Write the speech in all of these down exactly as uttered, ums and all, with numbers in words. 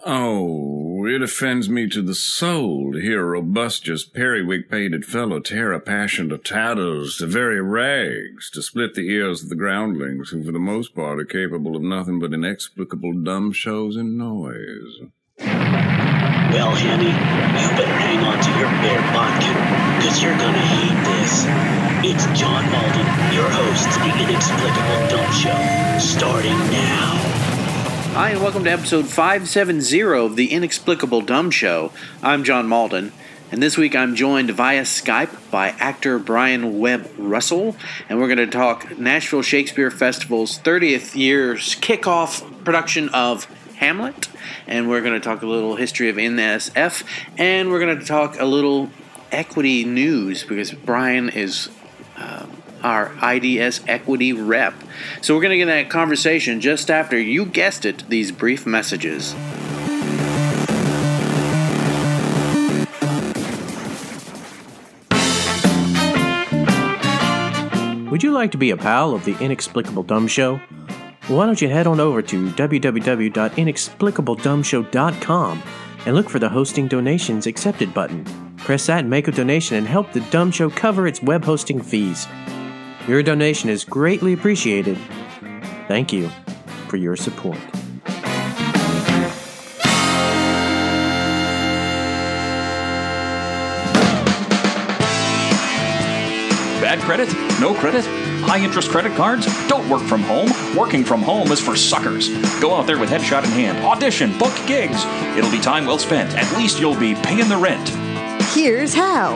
Oh, it offends me to the soul to hear a robustious, periwig-pated fellow tear a passion to tatters, to very rags, to split the ears of the groundlings, who for the most part are capable of nothing but inexplicable dumb shows and noise. Well, Handy, you better hang on to your bear vodka, because you're gonna hate this. It's John Malden, your host, The Inexplicable Dumb Show, starting now. Hi, and welcome to episode five seventy of The Inexplicable Dumb Show. I'm John Malden, and this week I'm joined via Skype by actor Brian Webb Russell, and we're going to talk Nashville Shakespeare Festival's thirtieth year's kickoff production of Hamlet, and we're going to talk a little history of N S F, and we're going to talk a little equity news, because Brian is uh, our I D S equity rep. So we're going to get that conversation just after, you guessed it, these brief messages. Would you like to be a pal of the Inexplicable Dumb Show? Well, why don't you head on over to w w w dot inexplicable dumb show dot com and look for the Hosting Donations Accepted button. Press that and make a donation and help the Dumb Show cover its web hosting fees. Your donation is greatly appreciated. Thank you for your support. Bad credit? No credit? High-interest credit cards? Don't work from home. Working from home is for suckers. Go out there with headshot in hand. Audition. Book gigs. It'll be time well spent. At least you'll be paying the rent. Here's how.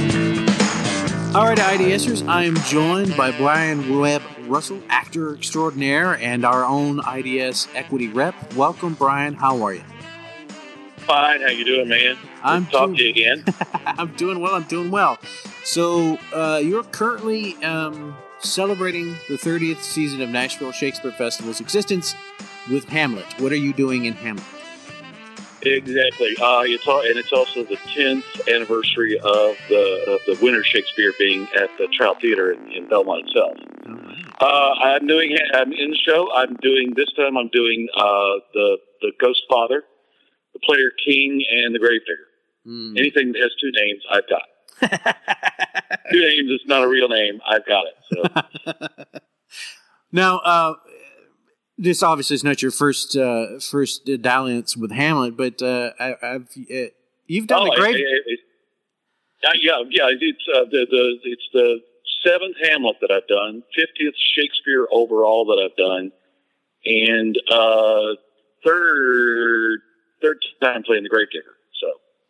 All right, IDSers, I am joined by Brian Webb Russell, actor extraordinaire, and our own I D S equity rep. Welcome, Brian. How are you? Fine. How you doing, man? I'm Good to talk doing, to you again. I'm doing well. I'm doing well. So uh, you're currently um, celebrating the thirtieth season of Nashville Shakespeare Festival's existence with Hamlet. What are you doing in Hamlet? Exactly. Uh, it's all, and it's also the tenth anniversary of the of the Winter Shakespeare being at the Trout Theater in, in Belmont itself. Oh, wow. Uh, I'm doing. I'm in the show. I'm doing this time. I'm doing uh, the the Ghost Father, the Player King, and the Gravedigger. Mm. Anything that has two names, I've got. Two names is not a real name. I've got it. So. Now, uh, this obviously is not your first uh, first dalliance with Hamlet, but uh, I, I've uh, you've done oh, the grave. It, it, it, uh, yeah, yeah. It's uh, the the it's the seventh Hamlet that I've done, fiftieth Shakespeare overall that I've done, and uh, third third time playing the Gravedigger. So,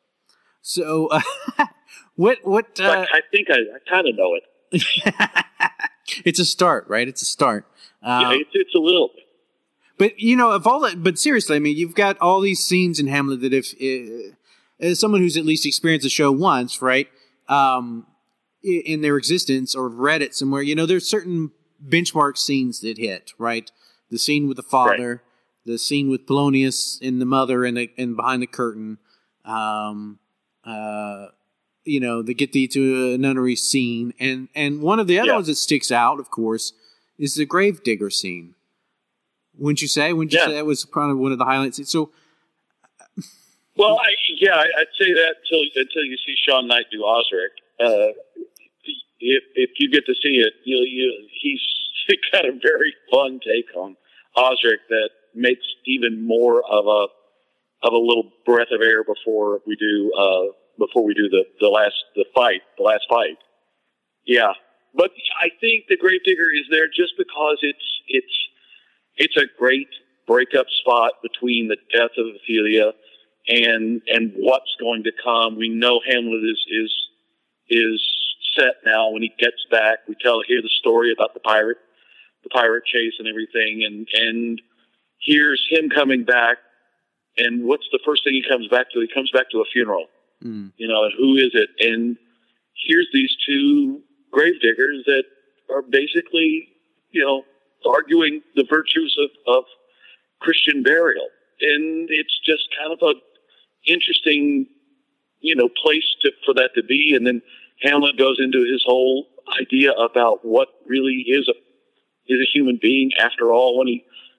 so uh, what what? Uh, I, I think I, I kind of know it. It's a start, right? It's a start. Uh, yeah, it's, it's a little bit. But, you know, of all that, but seriously, I mean, you've got all these scenes in Hamlet that if, uh, as someone who's at least experienced the show once, right, um, in their existence or read it somewhere, you know, there's certain benchmark scenes that hit, right? The scene with the father, right. The scene with Polonius and the mother and, the, and behind the curtain, um, uh, you know, the get thee to a nunnery scene. And, and one of the other yeah. ones that sticks out, of course, is the Gravedigger scene. Wouldn't you say? Wouldn't you yeah. say that was probably one of the highlights? So, well, I, yeah, I'd say that until until you see Sean Knight do Osric. Uh, if if you get to see it, you you he's got a very fun take on Osric that makes even more of a of a little breath of air before we do uh, before we do the, the last the fight the last fight. Yeah, but I think the Gravedigger is there just because it's it's. It's a great breakup spot between the death of Ophelia and and what's going to come. We know Hamlet is is is set now. When he gets back, we tell hear the story about the pirate, the pirate chase and everything, and and here's him coming back. And what's the first thing he comes back to? He comes back to a funeral. Mm. You know, and who is it? And here's these two gravediggers that are basically, you know, arguing the virtues of, of Christian burial. And it's just kind of a interesting, you know, place to, for that to be. And then Hamlet goes into his whole idea about what really is a, is a human being after all when he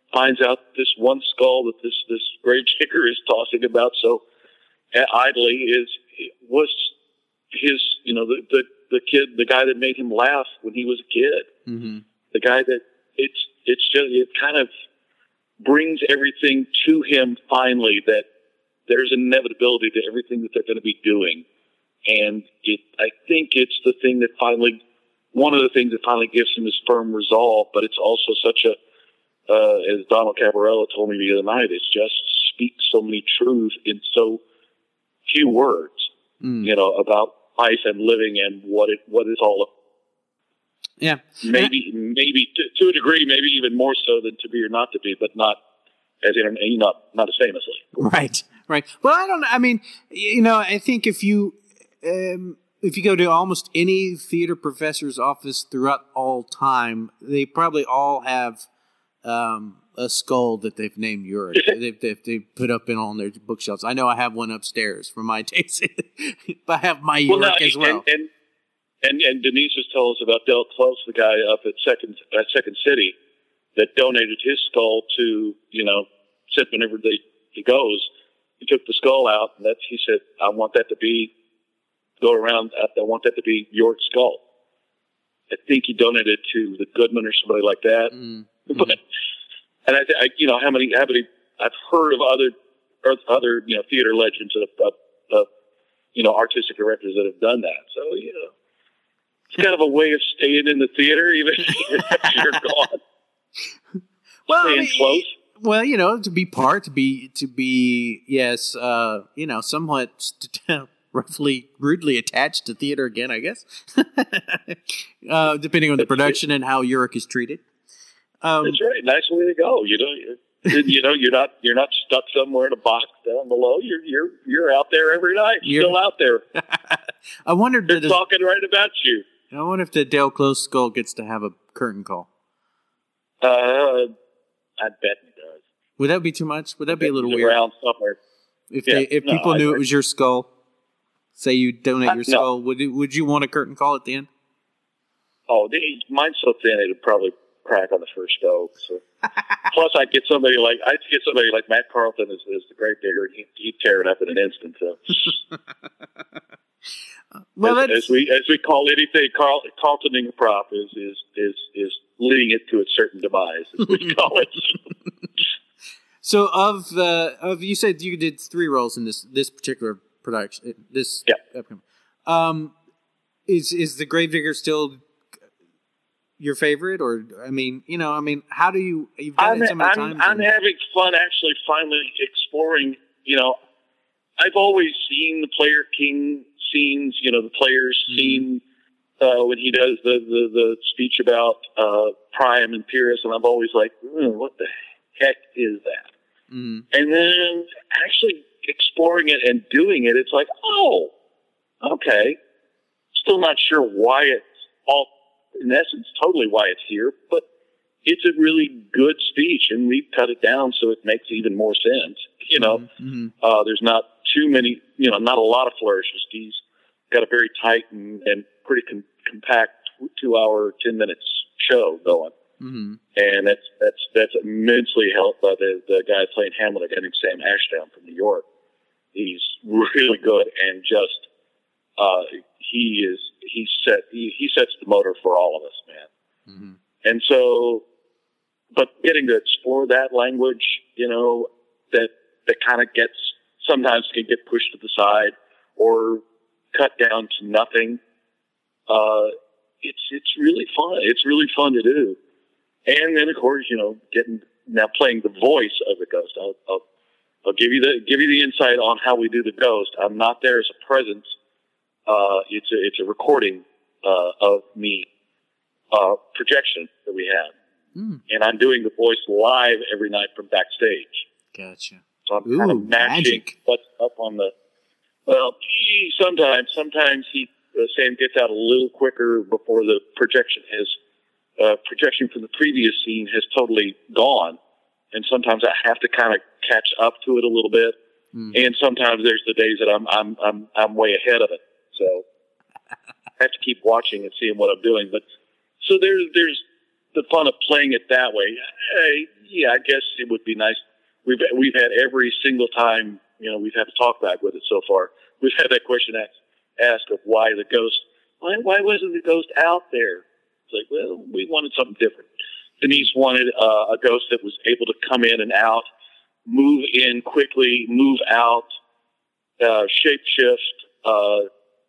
finds out this one skull that this this gravedigger is tossing about so idly is was his, you know, the, the the kid, the guy that made him laugh when he was a kid, Mm-hmm. the guy that it's it's just it kind of brings everything to him finally that there's an inevitability to everything that they're going to be doing, and it I think it's the thing that finally one of the things that finally gives him his firm resolve, but it's also such a uh, as Donald Cabarella told me the other night, it's just speaks so many truths in so few words, mm. you know, about life and living and what it what it's all about. Yeah, maybe maybe to, to a degree, maybe even more so than To Be or Not to Be, but not as in not not as famously. Right, right. Well, I don't. I mean, you know, I think if you um, if you go to almost any theater professor's office throughout all time, they probably all have um, a skull that they've named Urich. they've, they've they put up in on their bookshelves. I know I have one upstairs for my taste. I have my Urich well, no, as well. And, and, And, and Denise was telling us about Del Close, the guy up at Second at Second City, that donated his skull to, you know, said whenever they, he goes, he took the skull out, and that's he said, I want that to be go around. I want that to be your skull. I think he donated to the Goodman or somebody like that. Mm-hmm. But, and I, I, you know, how many, how many? I've heard of other, other, you know, theater legends of, of, of you know, artistic directors that have done that. So, you know. It's kind of a way of staying in the theater, even if you're gone. Well, staying I mean, close. Well, you know, to be part, to be, to be, yes, uh, you know, somewhat st- roughly, rudely attached to theater again, I guess, uh, depending on the production and how Urich is treated. Um, That's right. Nice way to go. You know, you're, you know, you're not you're not stuck somewhere in a box down below. You're you're you're out there every night. You're still out there. I wondered. They're talking right about you. I wonder if the Del Close skull gets to have a curtain call. Uh, I bet it does. Would that be too much? Would that be a little weird? Around somewhere. If yeah, they, if no, people I knew agree. It was your skull, say you donate your uh, skull, no. would it, would you want a curtain call at the end? Oh, they, mine's so thin it'd probably crack on the first go. So. Plus, I'd get somebody like I'd get somebody like Matt Carlton as, as the gravedigger, and he'd, he'd tear it up in an instant. So. Well, as, as we as we call anything, Carl, Carltoning a prop is is is is leading it to its certain demise, as we call it. So, of the of you said you did three roles in this this particular production. This yeah. Upcoming. Um, is is the Gravedigger still your favorite, or I mean, you know, I mean, how do you you've done I'm, it so many I'm, times? I'm and, having fun actually finally exploring. You know, I've always seen the Player King scenes, you know, the players mm-hmm. scene uh, when he does the, the, the speech about uh, Prime and Pierce, and I'm always like, mm, what the heck is that? Mm-hmm. And then actually exploring it and doing it, it's like, oh, okay. Still not sure why it's all, in essence, totally why it's here, but it's a really good speech, and we've cut it down so it makes even more sense. You know, mm-hmm. uh, there's not too many, you know, not a lot of flourishes. He's got a very tight and, and pretty com- compact two-hour, ten minutes show going, mm-hmm. and that's that's that's immensely helped by the the guy playing Hamlet, a guy named Sam Ashdown from New York. He's really good, and just uh, he is he set he, he sets the motor for all of us, man. Mm-hmm. And so, but getting to explore that language, you know, that that kind of gets sometimes can get pushed to the side or cut down to nothing. Uh, it's it's really fun. It's really fun to do. And then, of course, you know, getting now playing the voice of the ghost. I'll, I'll I'll give you the give you the insight on how we do the ghost. I'm not there as a presence. Uh, it's a it's a recording uh, of me uh, projection that we have, mm. and I'm doing the voice live every night from backstage. Gotcha. So I'm Ooh, kind of matching magic. what's up on the. Well, gee, sometimes, sometimes he uh, Sam gets out a little quicker before the projection has uh, projection from the previous scene has totally gone, and sometimes I have to kind of catch up to it a little bit. Mm. And sometimes there's the days that I'm I'm I'm I'm way ahead of it, so I have to keep watching and seeing what I'm doing. But so there's there's the fun of playing it that way. Hey, yeah, I guess it would be nice. We've we've had every single time, you know, we've had to talk back with it so far. We've had that question asked, asked of why the ghost, why why wasn't the ghost out there? It's like, well, we wanted something different. Denise wanted uh, a ghost that was able to come in and out, move in quickly, move out, uh, shapeshift, uh,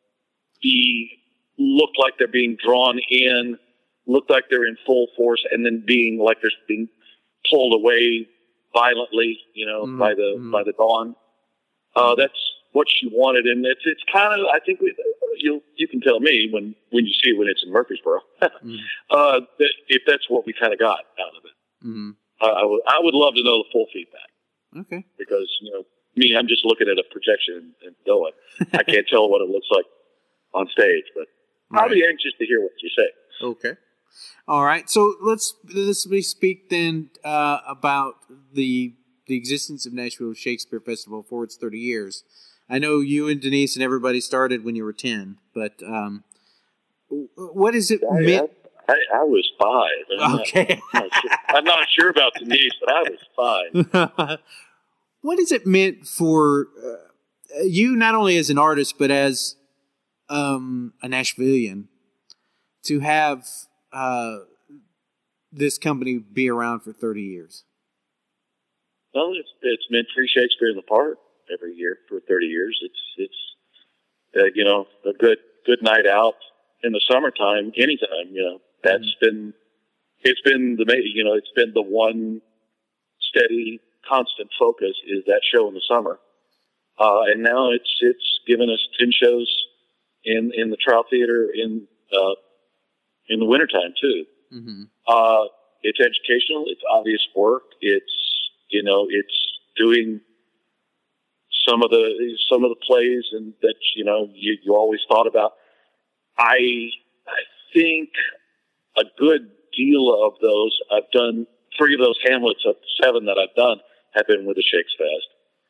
be look like they're being drawn in, look like they're in full force, and then being like they're being pulled away violently, you know, mm-hmm. by the mm-hmm. by the dawn. Uh, that's what she wanted, and it's it's kind of I think we, you you can tell me when, when you see it when it's in Murfreesboro, mm-hmm. uh, that if that's what we kind of got out of it. Mm-hmm. Uh, I would I would love to know the full feedback. Okay, because you know me, I'm just looking at a projection and going. I can't tell what it looks like on stage, but right. I'll be anxious to hear what you say. Okay. All right, so let's let's speak then uh, about the the existence of Nashville Shakespeare Festival for its thirty years. I know you and Denise and everybody started when you were ten, but um, what is it I, meant? I, I, I was five. I'm okay, not, I'm, not sure, I'm not sure about Denise, but I was five. What is it meant for uh, you, not only as an artist but as um, a Nashvilleian, to have Uh, this company be around for thirty years? Well, it's, it's meant Free Shakespeare in the Park every year for thirty years. It's, it's, uh, you know, a good, good night out in the summertime, anytime, you know, that's mm-hmm. been, it's been the, you know, it's been the one steady, constant focus is that show in the summer. Uh, and now it's, it's given us ten shows in, in the Trout Theater in, uh, in the wintertime too. Mm-hmm. Uh, it's educational. It's obvious work. It's, you know, it's doing some of the, some of the plays and that, you know, you, you always thought about. I, I think a good deal of those I've done, three of those Hamlets of seven that I've done have been with the Shakes Fest.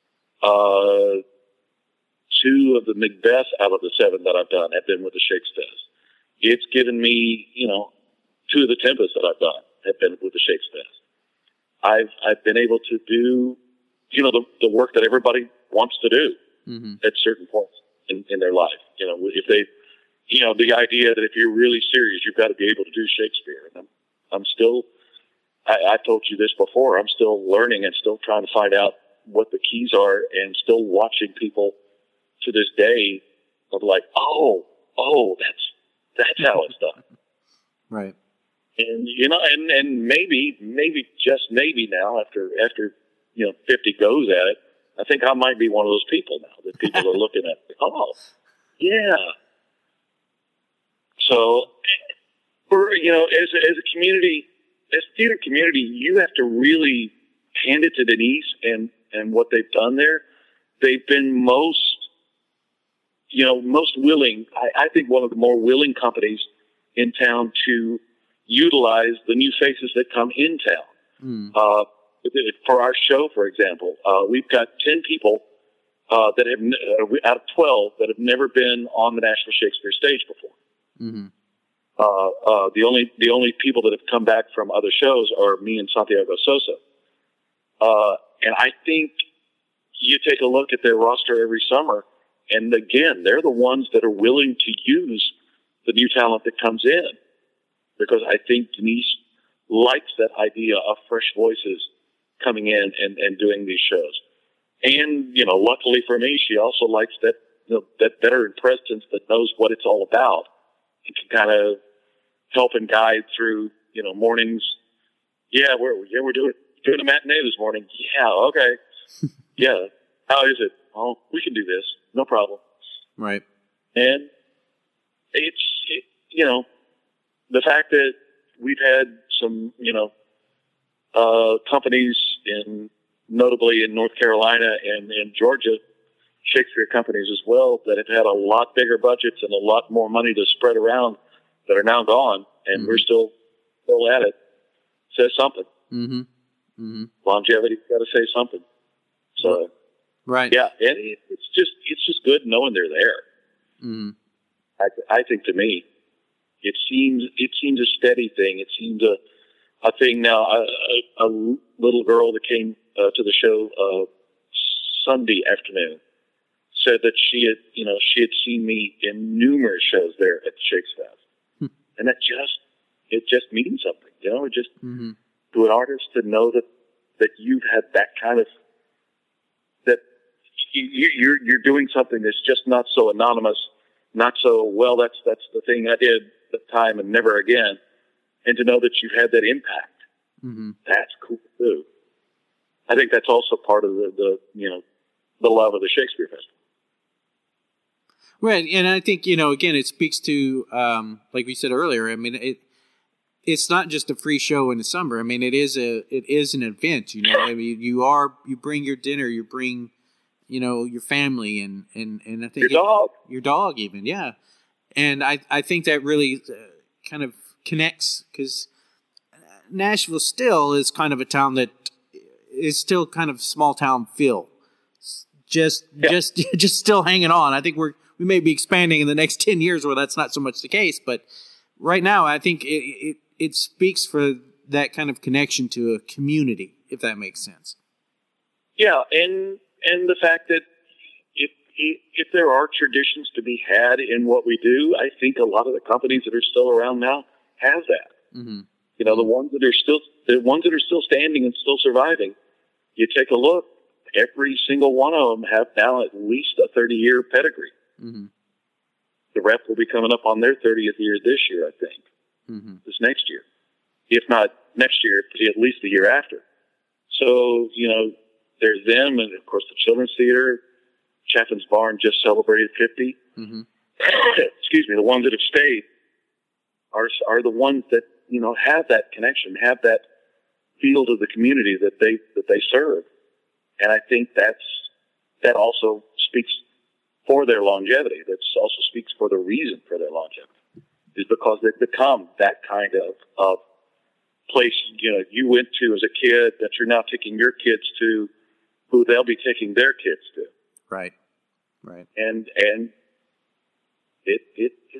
Uh, two of the Macbeth out of the seven that I've done have been with the Shakes Fest. It's given me, you know, two of the Tempests that I've done have been with the Shakes Fest. I've I've been able to do, you know, the, the work that everybody wants to do mm-hmm. at certain points in, in their life. You know, if they, you know, the idea that if you're really serious, you've got to be able to do Shakespeare. And I'm, I'm still, I, I told you this before, I'm still learning and still trying to find out what the keys are and still watching people to this day of like, oh, oh, that's, that's how it's done. Right. And, you know, and, and maybe, maybe, just maybe now after, after, you know, fifty goes at it, I think I might be one of those people now that people are looking at. Oh, yeah. So, for, you know, as a, as a community, as a theater community, you have to really hand it to Denise and, and what they've done there. They've been most, you know, most willing, I, I think one of the more willing companies in town to utilize the new faces that come in town. Mm. Uh, for our show, for example, uh, we've got ten people uh, that have, uh, out of twelve, that have never been on the National Shakespeare stage before. Mm-hmm. Uh, uh, the only the only people that have come back from other shows are me and Santiago Sosa. Uh, and I think you take a look at their roster every summer, and again, they're the ones that are willing to use the new talent that comes in, because I think Denise likes that idea of fresh voices coming in and, and doing these shows. And, you know, luckily for me, she also likes that, you know, that veteran presence that knows what it's all about and can kind of help and guide through, you know, mornings. Yeah, we're, yeah, we're doing, doing a matinee this morning. Yeah. Okay. Yeah. How is it? Oh, we can do this. No problem. Right. And it's, it, you know, the fact that we've had some, you know, uh, companies in, notably in North Carolina and in Georgia, Shakespeare companies as well, that have had a lot bigger budgets and a lot more money to spread around, that are now gone, and mm-hmm. we're still still at it, says something. Mm-hmm. Mm-hmm. Longevity's got to say something. So, right, yeah, and it, it's just it's just good knowing they're there. Mm-hmm. I, I think to me, it seems it seems a steady thing. It seems a a thing now. A, a, a little girl that came uh, to the show uh, Sunday afternoon said that she had, you know, she had seen me in numerous shows there at the Shakes Fest, hmm. and that just it just means something, you know. It just mm-hmm. to an artist to know that that you've had that kind of that you, you're you're doing something that's just not so anonymous, not so well. That's that's the thing I did at the time and never again, and to know that you've had that impact, mm-hmm. that's cool too. I think that's also part of the, the you know the love of the Shakespeare Festival. Right, and I think, you know, again, it speaks to, um, like we said earlier, I mean, it it's not just a free show in the summer. I mean, it is a it is an event, you know. I mean, you are you bring your dinner, you bring, you know, your family, and and, and I think your dog, it, your dog, even, yeah. And I I think that really uh, kind of connects, because Nashville still is kind of a town that is still kind of small town feel, just yeah. just just still hanging on. I think we're. We may be expanding in the next ten years where that's not so much the case, but right now I think it, it, it speaks for that kind of connection to a community, if that makes sense. Yeah, and and the fact that if if there are traditions to be had in what we do, I think a lot of the companies that are still around now have that. Mm-hmm. You know, the ones that are still the ones that are still standing and still surviving. You take a look; every single one of them have now at least a thirty-year pedigree. Mm-hmm. The Rep will be coming up on their thirtieth year this year, I think. Mm-hmm. This next year. If not next year, at least the year after. So, you know, there's them, and of course the Children's Theater. Chaffin's Barn just celebrated fifty. Mm-hmm. Excuse me, the ones that have stayed are are the ones that, you know, have that connection, have that feel to the community that they that they serve. And I think that's that also speaks for their longevity. That also speaks for the reason for their longevity, is because they've become that kind of, of place, you know, you went to as a kid that you're now taking your kids to, who they'll be taking their kids to. Right. Right. And, and it, it, it,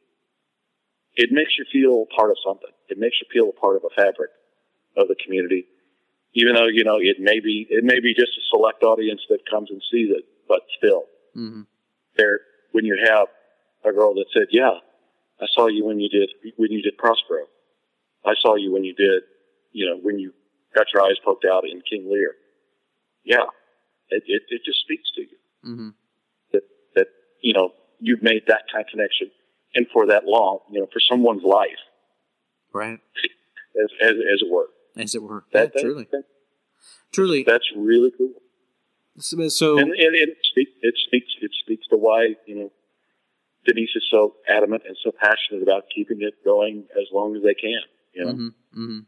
it makes you feel part of something. It makes you feel a part of a fabric of the community, even though, you know, it may be, it may be just a select audience that comes and sees it, but still. Mm-hmm. There, when you have a girl that said, "Yeah, I saw you when you did when you did Prospero. I saw you when you did, you know, when you got your eyes poked out in King Lear." Yeah, it it, it just speaks to you mm-hmm. that that you know you've made that kind of connection, and for that long, you know, for someone's life, right? As as, as it were, as it were. That, yeah, truly, that, truly, that's really cool. So, and, and it speaks, it speaks, it speaks to why, you know, Denise is so adamant and so passionate about keeping it going as long as they can, you know? Mm-hmm, mm-hmm.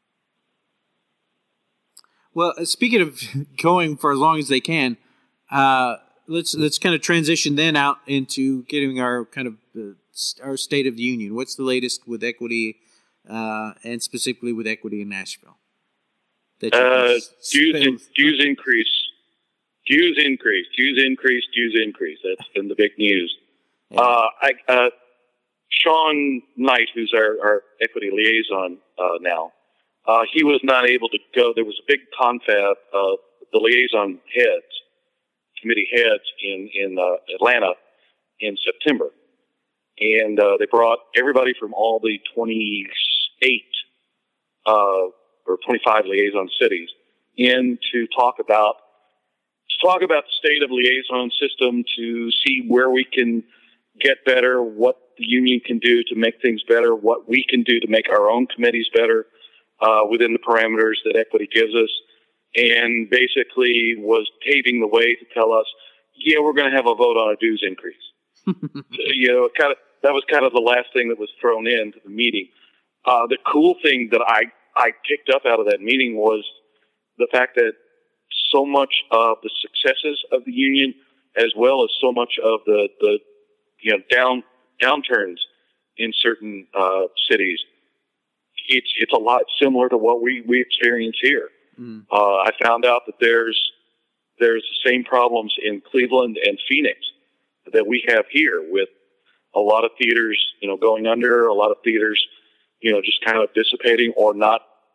Well, speaking of going for as long as they can, uh, let's, let's kind of transition then out into getting our kind of, uh, our State of the Union. What's the latest with equity, uh, and specifically with equity in Nashville? That uh, dues, in, dues increase. Dues increase, dues increase, dues increase. That's been the big news. Yeah. Uh, I, uh, Sean Knight, who's our, our equity liaison uh, now, uh, he was not able to go. There was a big confab of the liaison heads, committee heads in, in uh, Atlanta in September. And uh, they brought everybody from all the twenty-eight uh, or twenty-five liaison cities in to talk about to talk about the state of liaison system, to see where we can get better, what the union can do to make things better, what we can do to make our own committees better uh, within the parameters that equity gives us, and basically was paving the way to tell us, yeah, we're going to have a vote on a dues increase. You know, kind of that was kind of the last thing that was thrown into the meeting. Uh, the cool thing that I, I picked up out of that meeting was the fact that so much of the successes of the union, as well as so much of the, the you know, down downturns in certain uh, cities, it's it's a lot similar to what we, we experience here. Mm. Uh, I found out that there's there's the same problems in Cleveland and Phoenix that we have here, with a lot of theaters, you know, going under, a lot of theaters, you know, just kind of dissipating or not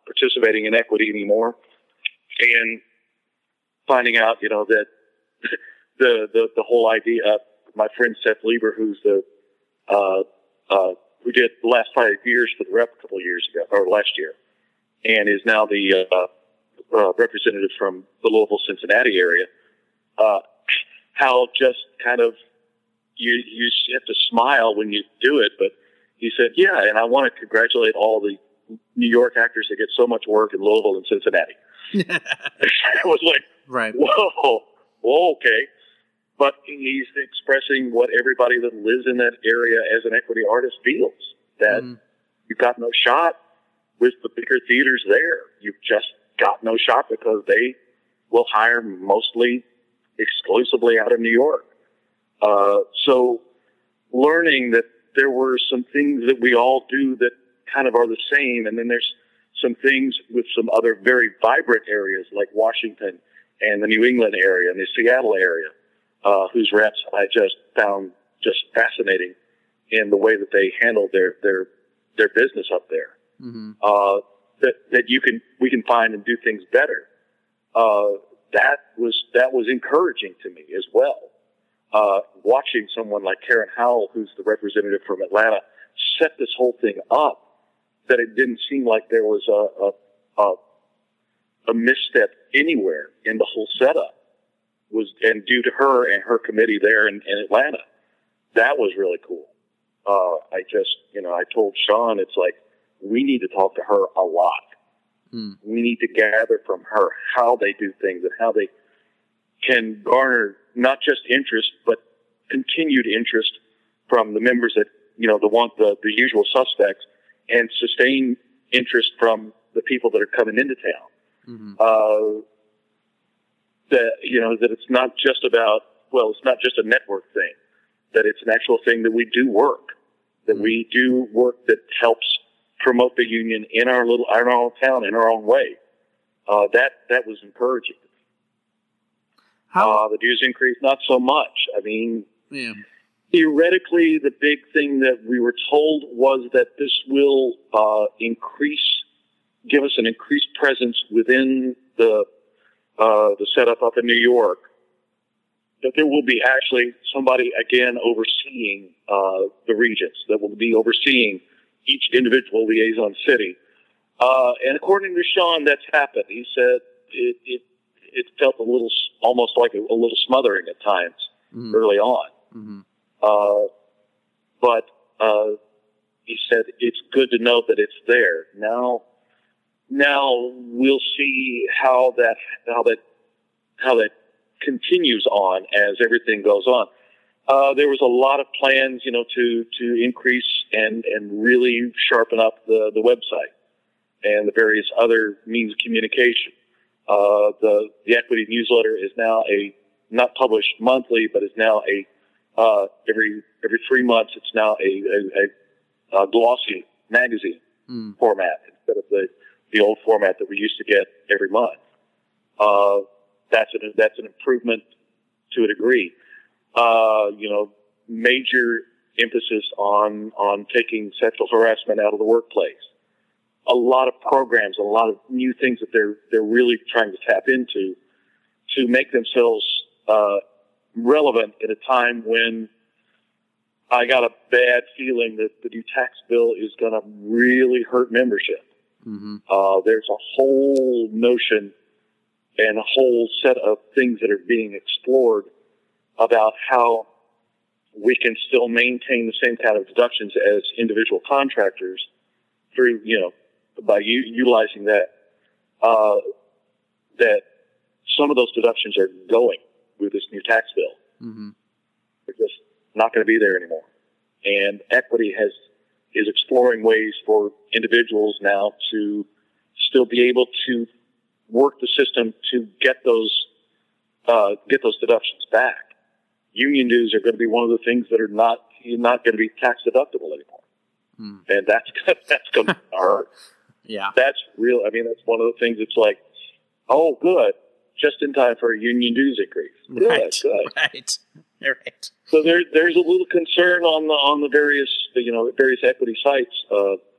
participating in equity anymore, and finding out, you know, that the, the, the whole idea of my friend Seth Lieber, who's the, uh, uh, who did the last five years for the rep a couple of years ago, or last year, and is now the, uh, uh, representative from the Louisville, Cincinnati area, uh, how just kind of, you, you have to smile when you do it, but he said, yeah, and I want to congratulate all the New York actors that get so much work in Louisville and Cincinnati. I was like, right. whoa, whoa, okay. But he's expressing what everybody that lives in that area as an equity artist feels, that mm. you've got no shot with the bigger theaters there. You've just got no shot because they will hire mostly exclusively out of New York. Uh, so learning that there were some things that we all do that kind of are the same, and then there's some things with some other very vibrant areas like Washington and the New England area and the Seattle area, uh, whose reps I just found just fascinating in the way that they handled their, their, their business up there. Mm-hmm. Uh, that, that you can, we can find and do things better. Uh, that was, that was encouraging to me as well. Uh, watching someone like Karen Howell, who's the representative from Atlanta, set this whole thing up, that it didn't seem like there was a, a, a, a misstep anywhere in the whole setup, was, and due to her and her committee there in, in Atlanta. That was really cool. Uh, I just, you know, I told Sean, it's like, we need to talk to her a lot. Hmm. We need to gather from her how they do things and how they can garner not just interest, but continued interest from the members that, you know, the one, the, the usual suspects, and sustain interest from the people that are coming into town. Mm-hmm. Uh, that, you know, that it's not just about, well, it's not just a network thing, that it's an actual thing that we do work, that mm-hmm. we do work that helps promote the union in our little, in our own town, in our own way. Uh, that, that was encouraging. How? Uh, the dues increase, not so much. I mean, yeah. Theoretically, the big thing that we were told was that this will uh, increase, give us an increased presence within the uh, the setup up in New York. That there will be actually somebody again overseeing uh, the regions, that will be overseeing each individual liaison city. Uh, and according to Sean, that's happened. He said it it, it felt a little, almost like a, a little smothering at times mm-hmm. early on. Mm-hmm. Uh, but, uh, he said it's good to know that it's there. Now, now we'll see how that, how that, how that continues on as everything goes on. Uh, there was a lot of plans, you know, to, to increase and, and really sharpen up the, the website and the various other means of communication. Uh, the, the equity newsletter is now a, not published monthly, but is now a, Uh, every every three months, it's now a, a, a glossy magazine mm. format instead of the, the old format that we used to get every month. Uh, that's an that's an improvement to a degree. Uh, you know, major emphasis on on taking sexual harassment out of the workplace. A lot of programs, a lot of new things that they're they're really trying to tap into to make themselves Uh, relevant at a time when I got a bad feeling that the new tax bill is going to really hurt membership. Mm-hmm. Uh, there's a whole notion and a whole set of things that are being explored about how we can still maintain the same kind of deductions as individual contractors through, you know, by u- utilizing that, uh, that some of those deductions are going with this new tax bill. Mm-hmm. They're just not going to be there anymore. And equity has is exploring ways for individuals now to still be able to work the system to get those uh, get those deductions back. Union dues are going to be one of the things that are not not going to be tax deductible anymore, mm. and that's that's going to hurt. Yeah, that's real. I mean, that's one of the things. It's like, oh, good. Just in time for a union dues increase. Good, right, good. right, right. So there, there's a little concern on the on the various, you know, various equity sites, uh,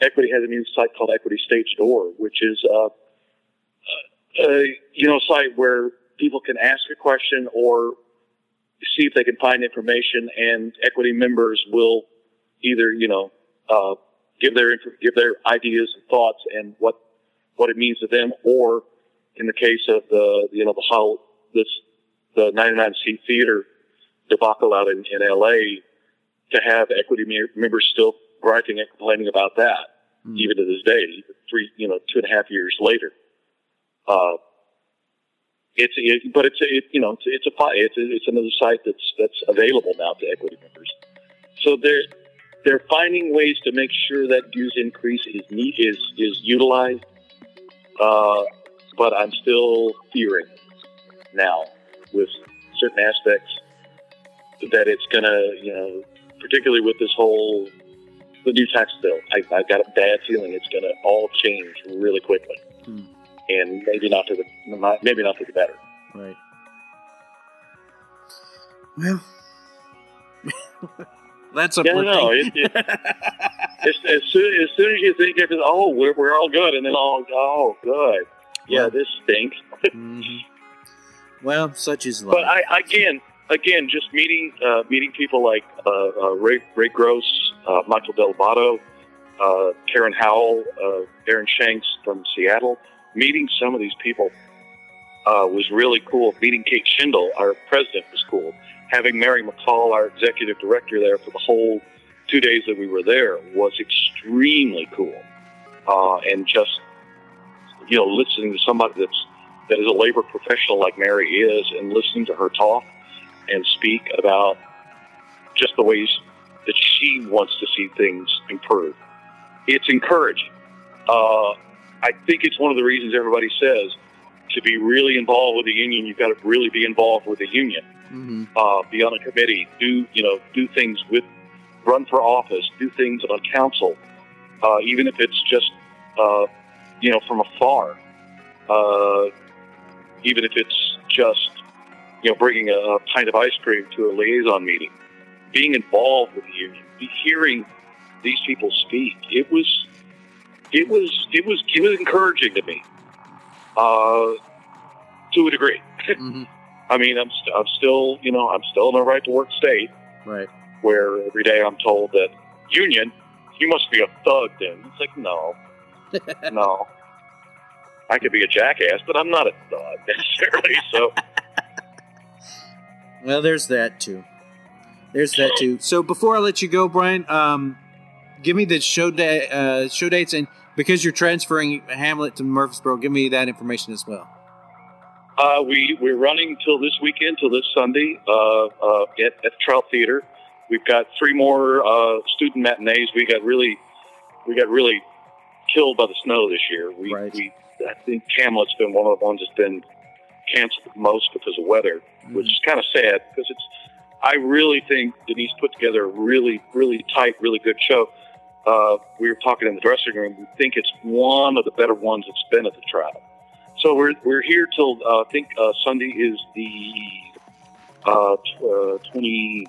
Equity has a new site called Equity Stage Door, which is, uh, uh, you know, a site where people can ask a question or see if they can find information, and Equity members will either, you know, uh, give their give their ideas and thoughts and what what it means to them, or in the case of the, you know, the whole this the ninety-nine seat theater debacle out in, in L A, to have Equity members still griping and complaining about that, mm. even to this day, three, you know, two and a half years later. Uh, it's, it, but it's, it, you know, it's, it's a, it's, a, it's another site that's, that's available now to Equity members. So they're, they're finding ways to make sure that dues increase is neat, is, is utilized. Uh, but I'm still fearing now with certain aspects that it's gonna, you know, particularly with this whole, the new tax bill, I, I've got a bad feeling it's going to all change really quickly, hmm. and maybe not to the maybe not to the better. Right. Well, that's a yeah, no. It, it, as, as, soon, as soon as you think it is, oh, we're we're all good, and then all, oh, good, yeah, well, this stinks. mm-hmm. Well, such is life. But I again. Again, just meeting uh, meeting people like uh, uh, Ray, Ray Gross, uh, Michael Delvato, uh, Karen Howell, uh, Aaron Shanks from Seattle. Meeting some of these people uh, was really cool. Meeting Kate Schindel, our president, was cool. Having Mary McCall, our executive director, there for the whole two days that we were there was extremely cool. Uh, and just, you know, listening to somebody that's that is a labor professional like Mary is, and listening to her talk and speak about just the ways that she wants to see things improve. It's encouraging. Uh, I think it's one of the reasons everybody says to be really involved with the union, you've got to really be involved with the union. Mm-hmm. Uh, be on a committee, do, you know, do things with, run for office, do things on council, uh, even if it's just, uh, you know, from afar, uh, even if it's just, you know, bringing a, a pint of ice cream to a liaison meeting, being involved with the union, be hearing these people speak. It was, it was, it was, it was encouraging to me, uh, to a degree. Mm-hmm. I mean, I'm, st- I'm still, you know, I'm still in a right to work state, right? Where every day I'm told that union, you must be a thug. Then it's like, no, no, I could be a jackass, but I'm not a thug necessarily. So. Well, there's that too. There's that too. So before I let you go, Brian, um, give me the show da- uh, show dates, and because you're transferring Hamlet to Murfreesboro, give me that information as well. Uh, we we're running till this weekend, till this Sunday, uh, uh, at, at the Trout Theater. We've got three more uh, student matinees. We got really we got really killed by the snow this year. We, right. we I think Hamlet's been one of the ones that's been canceled the most because of weather, mm-hmm. which is kind of sad because it's. I really think Denise put together a really, really tight, really good show. Uh, we were talking in the dressing room. We think it's one of the better ones that's been at the Trout. So we're we're here till uh, I think uh, Sunday is the uh, twenty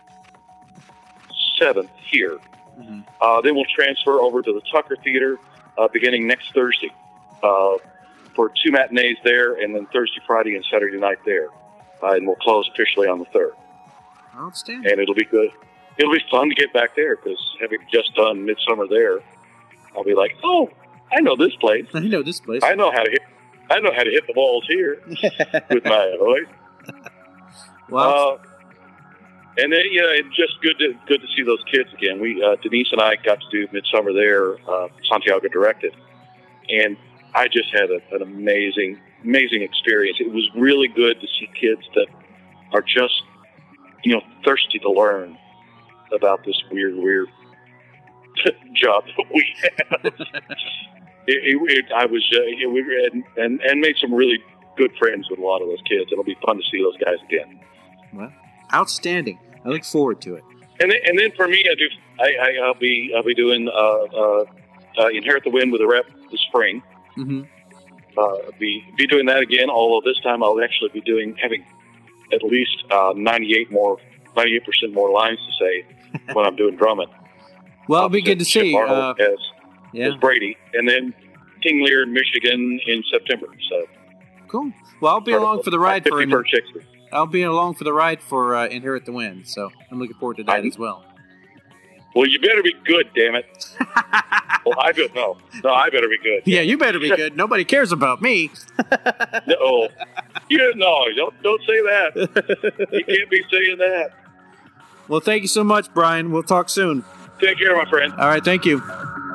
seventh here. Mm-hmm. Uh, then we'll transfer over to the Tucker Theater uh, beginning next Thursday uh, for two matinees there, and then Thursday, Friday, and Saturday night there, uh, and we'll close officially on the third. Outstanding. And it'll be good. It'll be fun to get back there because having just done Midsummer there, I'll be like, oh, I know this place. I know this place. I know how to hit. I know how to hit the balls here with my voice. Wow. Uh, and then, yeah, it's just good to good to see those kids again. We uh, Denise and I got to do Midsummer there. Uh, Santiago directed, and I just had a, an amazing, amazing experience. It was really good to see kids that are just, you know, thirsty to learn about this weird, weird job that we have. it, it, it, I was, uh, it, we and, and and made some really good friends with a lot of those kids. It'll be fun to see those guys again. Well, outstanding. I look forward to it. And then, and then for me, I do. I, I I'll be I'll be doing uh, uh, uh, Inherit the Wind with a Rep this spring. Mm-hmm. Uh, be be doing that again. Although this time I'll actually be doing having at least uh, ninety-eight more, ninety-eight percent more lines to say when I'm doing drumming. Well, it'll be good to see. Uh, as Yeah. was Brady, and then King Lear, Michigan in September. So cool. Well, I'll be along for the ride for fifty-first Shakespeare. I'll be along for the ride for uh, Inherit the Wind. So I'm looking forward to that I, as well. Well, you better be good, damn it. well, I don't know. No, I better be good. Yeah, you better be good. Nobody cares about me. no, you no, don't don't say that. You can't be saying that. Well, thank you so much, Brian. We'll talk soon. Take care, my friend. All right, thank you.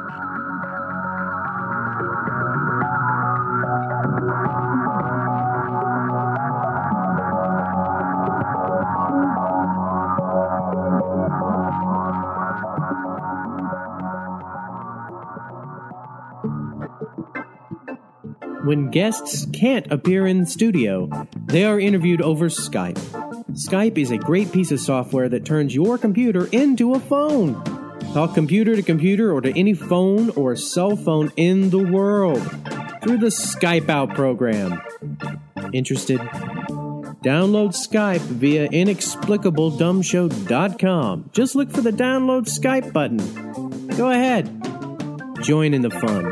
When guests can't appear in the studio, they are interviewed over Skype. Skype is a great piece of software that turns your computer into a phone. Talk computer to computer or to any phone or cell phone in the world through the Skype Out program. Interested? Download Skype via inexplicable dumb show dot com. Just look for the download Skype button. Go ahead. Join in the fun.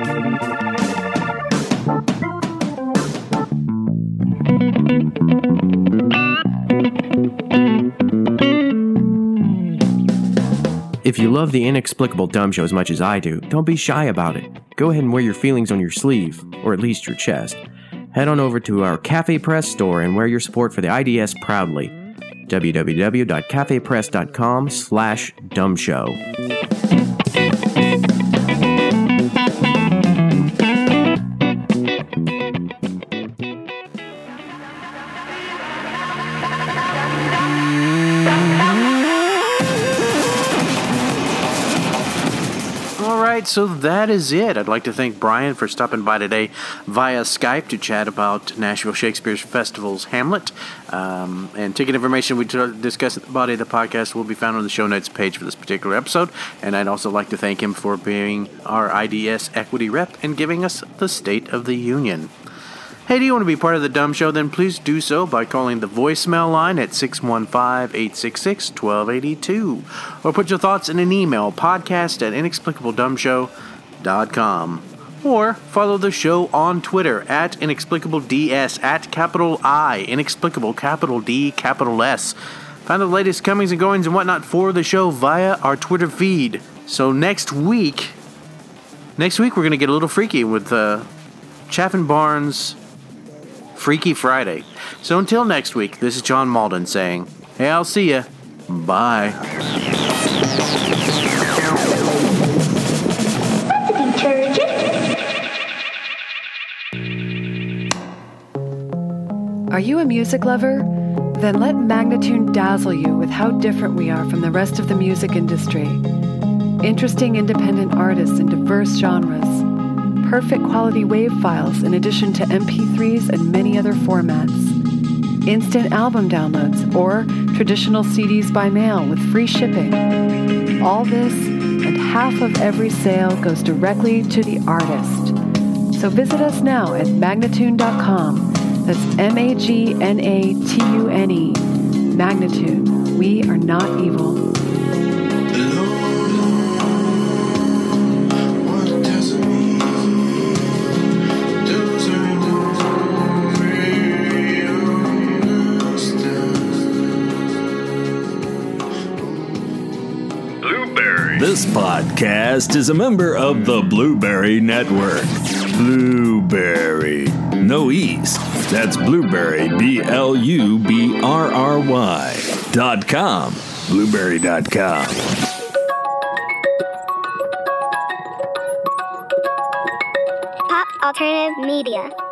If you love the Inexplicable Dumb Show as much as I do, don't be shy about it. Go ahead and wear your feelings on your sleeve, or at least your chest. Head on over to our Cafe Press store and wear your support for the I D S proudly. w w w dot cafe press dot com slash dumb show. So that is it. I'd like to thank Brian for stopping by today via Skype to chat about Nashville Shakespeare Festival's Hamlet. Um, and ticket information we discussed at the body of the podcast will be found on the show notes page for this particular episode. And I'd also like to thank him for being our I D S equity rep and giving us the State of the Union. Hey, do you want to be part of the Dumb Show? Then please do so by calling the voicemail line at six one five, eight six six, one two eight two. Or put your thoughts in an email, podcast at inexplicable dumb show dot com. Or follow the show on Twitter at inexplicableds, at capital I, inexplicable, capital D, capital S. Find the latest comings and goings and whatnot for the show via our Twitter feed. So next week, next week we're going to get a little freaky with uh, Chaffin Barnes' Freaky Friday. So until next week, this is John Malden saying, hey, I'll see ya. Bye. Are you a music lover? Then let Magnatune dazzle you with how different we are from the rest of the music industry. Interesting independent artists in diverse genres. Perfect quality WAV files in addition to M P threes and many other formats. Instant album downloads or traditional C Ds by mail with free shipping. All this and half of every sale goes directly to the artist. So visit us now at magnatune dot com. That's M A G N A T U N E. Magnatune. We are not evil. This podcast is a member of the Blueberry Network. Blueberry. No E's. That's Blueberry, B L U B R R Y dot com. Blueberry dot com. Pop Alternative Media.